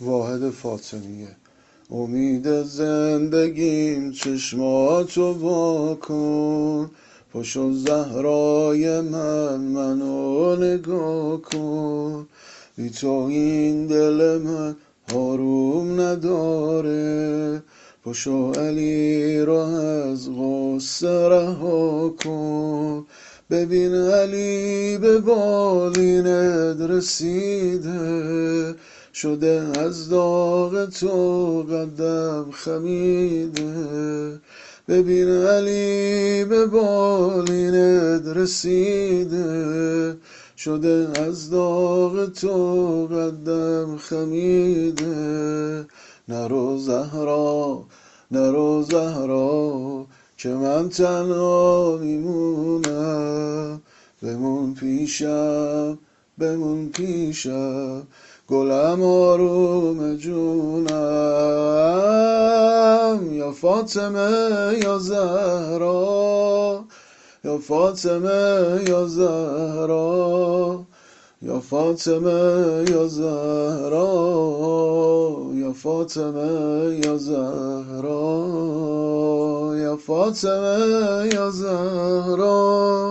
واحد فاطمیه. امید زندگیم چشماتو وا کن، پاشو زهرای منو نگاه کن. بی تو این دل من آروم نداره، پاشو علی را از غصه رها کن. ببین علی به بالینت رسیده، شده از داغ تو قدم خمیده. ببین علی به بالینت رسیده، شده از داغ تو قدم خمیده. نرو زهرا، نرو زهرا، که من تنها میمونم. بمون پیشم، بمون پیشم، گلم آروم جونم. یا فاطمه یا زهرا، یا فاطمه یا زهرا، یا فاطمه یا زهرا، یا فاطمه یا زهرا، یا فاطمه یا زهرا.